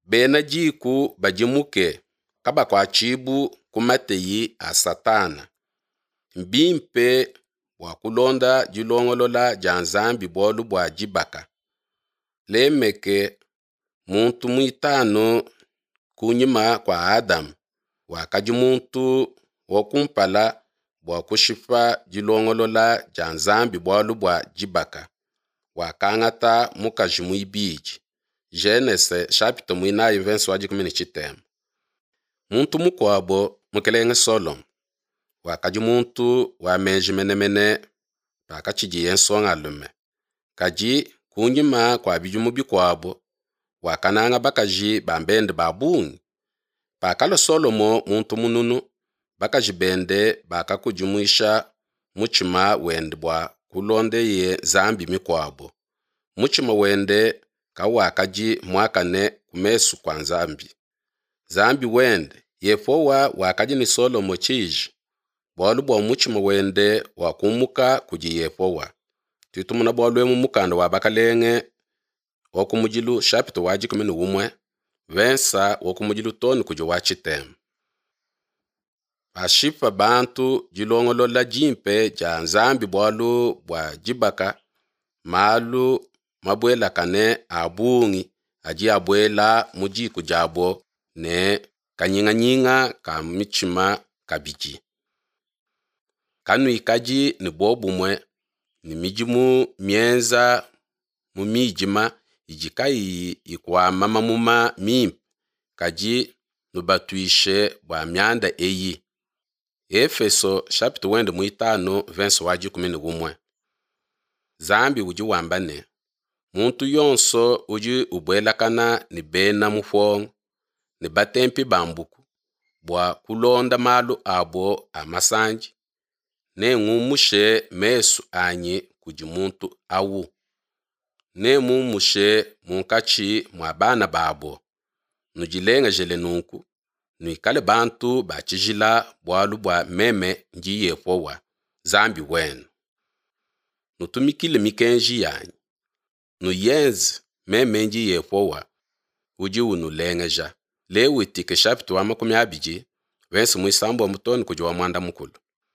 bena jiku bajimuke kaba kwa chibu kumateyi a Satana. Mbimpe bwa kulonda jilongolola janzambi bolu bwa jibaka. Lemeke muntu muitano kunyima kwa Adamu wakaji muntu wokumpala bwa kushifa jilongolola janzambi bolu bwa jibaka wakangata mukaji muibiji. Genese chapter muinayi verse waji 15. Muntu mukwabo mukelenge Solom wakaji muntu wamenji menemene pakachiji yensonga lume. Kaji kunyima kwa bijumu bikwabo wakananga bakaji bambende babungi. Pakalo Solomo muntu mununu bakaji bende bakakujumuisha muchima wende bwa kulonde ye zambi mikwabo. Muchima wende kawakaji mwakane kumesu kwa nzambi. Zambi wende yefowa wakaji ni Solomo chiji bolu bwa muchima wende wakumuka kuji yefowa. Tuitumuna bolu emu mukanda wabakalenge wakumujilu chapter waji 11 vensa wakumujilu toni kuji wachitemu. Pashifa bantu jilongolola jimpe ja nzambi bolu bwa jibaka malu mabwela kane abungi aji abwela muji kujabo ne kanyinga ka michima kabiji. Kanu ikaji ni bobumwe ni mijimu mienza mumijima ijikai ikwa mama muma mimp kaji nubatuishe bwa myanda eyi. Efeso chapter 5 verse waji 11. Zambi uji wambane. Muntu yonso uji ubwelakana ni bena mufong ni batempi bambuku bwa kulonda malu abo amasanji ne ngumushe mesu anyi kuji muntu awu ne mumushe munkachi mwabana babo nujilenga jele nunku nuikale bantu bachijila bwalu bwa meme nji yefowa zambi wenu nutumikile mikenji yanyi nuyenzi meme nji yefowa uji unulengeja. Lewi tike chapter wa 10 verse mwisambo mutoni kuji wa mwanda mukulu.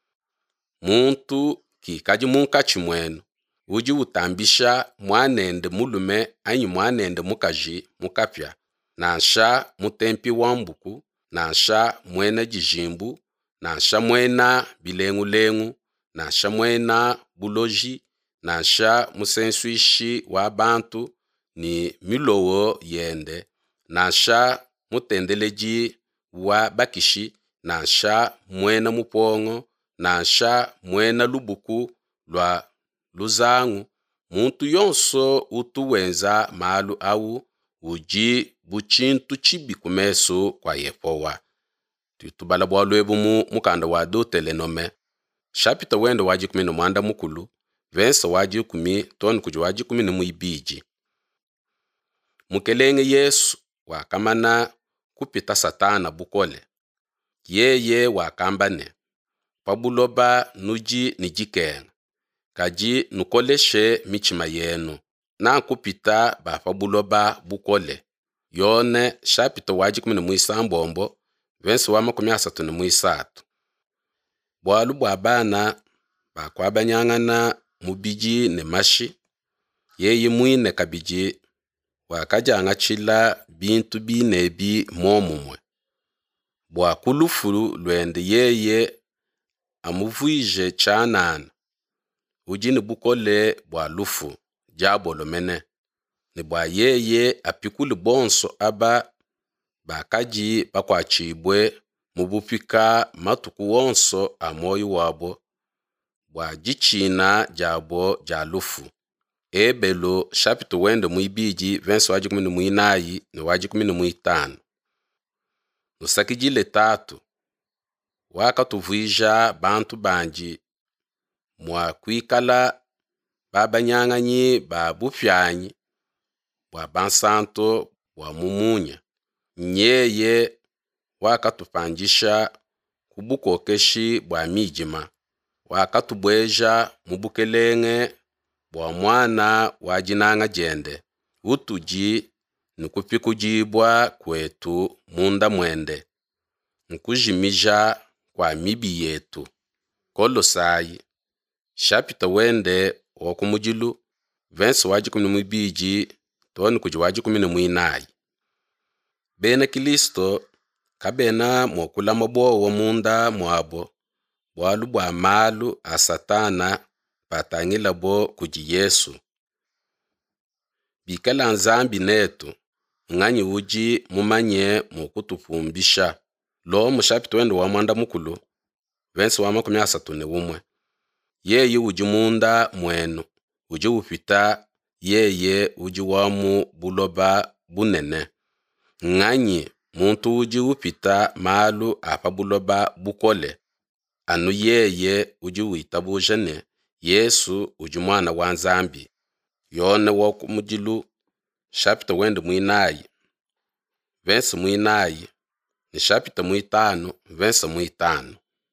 Muntu kikaji munkachi mwenu uji utambisha mwanende mulume anyi mwanende mukaji mukapya nansha mutempi wambuku nansha mwena jijimbu nansha mwena bilengu nansha mwena buloji nansha musensuishi wa bantu ni milowo yende nansha mutendeleji wa bakishi nansha mwena mupongo nansha mwena lubuku lwa luzangu. Muntu yonso utuwenza malu awu uji buchintu chibi kumesu kwa yefowa. Tuitubala bwaluebu mukanda wa Deuteronome chapter wende waji 10 mwanda mukulu verse waji 10 toni kuji waji 10 muibiji. Mukelenge Yesu wakamana kupita Satana bukole. Yeye wakambane pabuloba nuji nijikenga kaji nukoleshe michima yenu na kupita bafabuloba bukole. Yone chapter waji 13 verse wa 33. Bwalu bwa bana bakwabanyangana mubiji ne mashi yeye mwine kabiji wakajanga chila bintu binebi momumwe. Bwa kulufu lwende yeye amuvuije chanana uji ni bukole bwa lufu jabolo mene ni bwa yeye apikuli bonso aba bakaji bakwachibwe mubupika matuku wonso amoyo wabo bwa jichina jabo jalufu. Ebelo chapter wende muibiji verse waji 14 ni waji 15. Nusakijile tatu wakatuvuija bantu banji mwa kuikala babanyanganyi babufyanyi bwa bansanto bwa mumunya. Nyeye wakatupanjisha kubukokeshi bwa mijima wakatubweja mubukelenge bwa mwana wajinanga jende utuji nikupikujibwa kwetu munda mwende, nkujimija kwa mibi yetu. Kolosai chapita wende wakumujilu verse waji 12 toni kuji waji 14. Bena Kristo kabena mwokula mabowo wa munda mwabo bwalu bwa malu a Satana patangila bo kuji Yesu. Bikala nzambi netu ng'anyi uji mumanye mukutupumbisha. Lo mushapita wende wa mwanda mukulu verse wa 31. Yeye uji munda mwenu uji upita yeye uji wamu buloba bunene. Ng'anyi muntu uji upita malu apa buloba bukole. Anu yeye uji uitabujane Yesu uji mwana wa nzambi. Yone wakumujilu chapita wende mwinayi verse mwinayi ni chapita mwitano verse mwitano.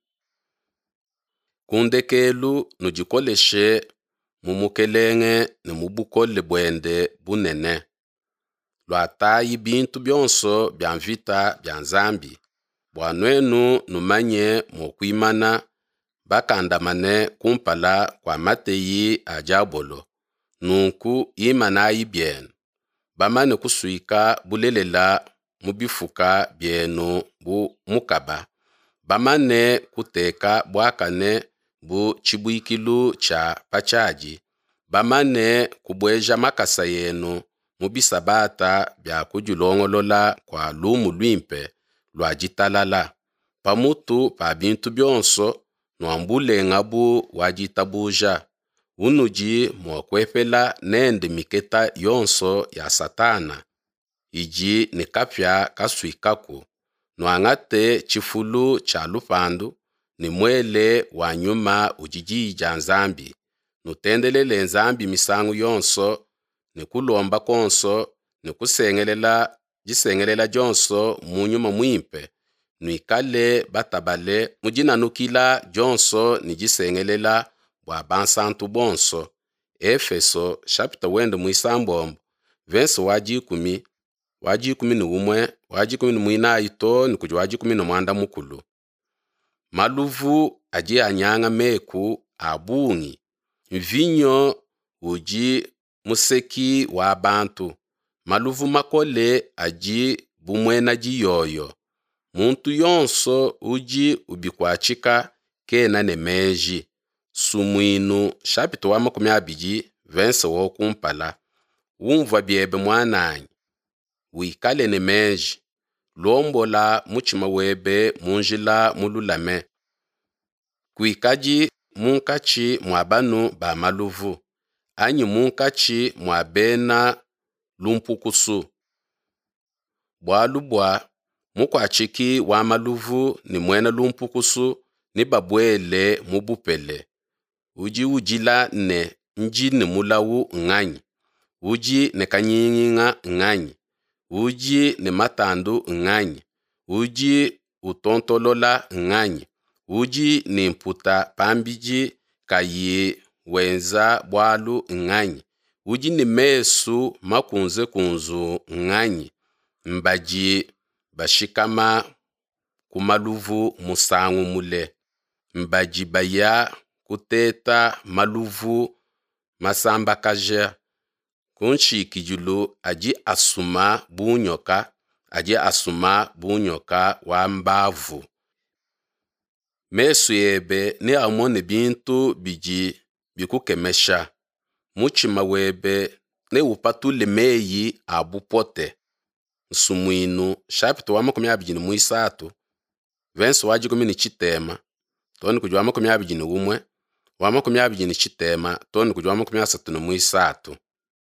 Kundekelu nujikoleshe mumukelenge ni mubukole bwende bunene. Lwatayi bintu byonso bya mvita bya nzambi. Bwanwenu numanye mukwimana bakandamane kumpala kwa mateyi a diabolo. Nunku imanayi byenu. Bamane kusuika bulelela mubifuka byenu bu mukaba. Bamane kuteka bwakane bu chibuikilu cha pachaji. Bamane kubweja makasa yenu mubisabata bya kujulongolola kwa lumu lwimpe lwa jitalala. Pamutu pa bintu byonso nwambulenga bu wajitabuja. Unuji mwakwepela nende miketa yonso ya Satana. Iji ni kapya kasuikaku. Nwangate chifulu cha lupandu ni mwele wa nyuma ujijija nzambi. Nutendelele nzambi misangu yonso ni kulomba konso ni jisengelela jonso munyuma mwimpe. Nuikale batabale mujinanukila jonso ni jisengelela bwa bansantu bonso. Efeso chapita wende mwisambombo verse waji 10 waji 11 waji 14 to ni kuji waji 10 mukulu. Maluvu aji anyanga meku abungi. Mvinyo uji museki wa bantu. Maluvu makole aji bumwena jiyoyo. Muntu yonso uji ubikwachika kena ne meji. Sumwinu chapita wa 20 verse wo kumpala. Umva byebe mwananyi. Wikale ne meji. Lombola muchima webe munjila mululame. Kuikaji munkachi mwabanu ba maluvu. Anyi munkachi mwabena lumpukusu. Bwalubwa mukwachiki wa maluvu ni mwena lumpukusu ni babwele mubupele. Uji ujila ne njini mulawu ng'anyi. Uji ne kanyinginga ng'anyi. Uji ne matandu ng'anyi. Uji utontolola ng'anyi. Uji ni mputa pambiji kayi wenza bwalu ng'anyi. Uji ni mesu makunze kunzu ng'anyi. Mbaji bashikama kumaluvu musangu mule. Mbaji baya kuteta maluvu masamba kaja. Kunshikijulu aji asuma bunyoka wa mbavu. Mesu yebe ni amone bintu biji bikukemesha. Muchima webe ne upatule meyi abupote. Sumwinu chapita wa 23 verse waji 10 toni kuji wa 21 wa 20 toni kuji wa 33.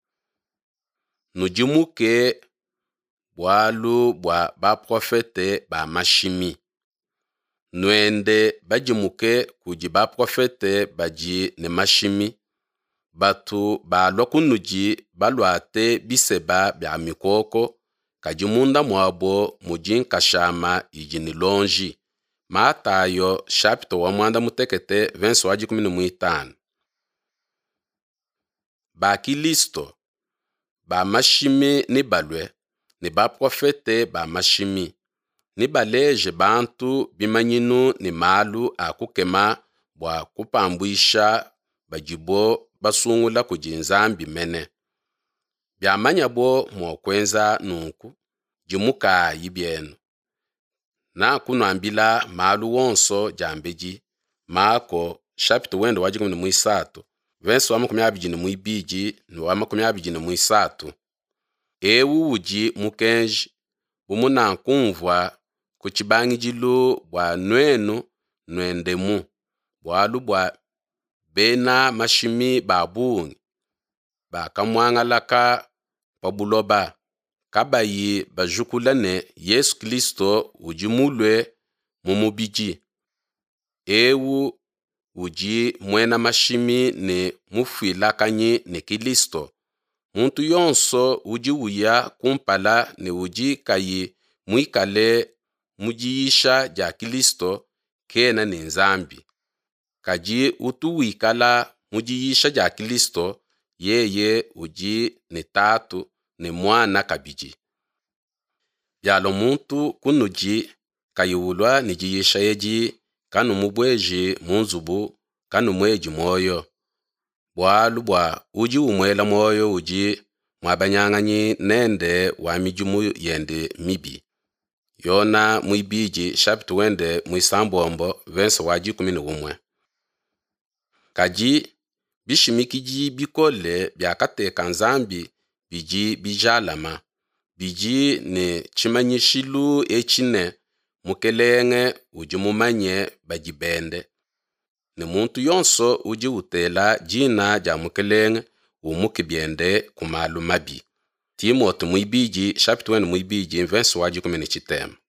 Nujimuke bwalu bwa baprofete ba mashimi. Nwende bajimuke kuji baprofete baji ne mashimi. Batu balwa kunuji balwate biseba bya mikoko. Kajimunda mwabo mujinkashama ijini lonji. Matayo chapita wa mwanda mutekete verse waji 15. Ba Kristo ba mashimi ni balwe ni baprofete ba mashimi, ni baleje bantu bimanyinu ni malu akukema bwa kupambwisha bajibo basungula kuji nzambi mene. Byamanya bo mwokwenza nunku, jimukayi byenu. Na kunuambila malu wonso jambeji, Marko chapter 13, verse 22 ni 23. Ewu uji mukenji bumuna nkumvwa kuchibangijilu bwa nwenu nwendemu, bwalu bwa bena mashimi babungi, bakamwangalaka pabuloba, kabayi bajukulane Yesu Kristo uji mulwe mumubiji. Ewu uji mwena mashimi ni mufwilakanyi ni Kristo. Muntu yonso uji uya kumpala ni uji kayi mwikale mujiyisha ja Kristo kena ni nzambi. Kaji utu wikala mujiyisha ja Kristo, yeye uji ni tatu ni mwana kabiji. Byalo muntu kunuji kayiulwa ni jiyisha yeji kanu mubweji munzubu kanu mweji moyo. Bwalu bwa uji umwela moyo uji mwabanyang'anyi nende wa mijumu yende mibi. Yona mwibiji chapter 20 mwisambombo verse 11. Kaji bishimikiji bikole byakateka nzambi biji bijalama. Biji ni chimanyishilu echine mukelenge uji mumanye bajibende. Ni muntu yonso uji utela jina ja mukelenge umukibyende kumalu mabi. Timothy mwibiji chapter 1 mwibiji verse 10.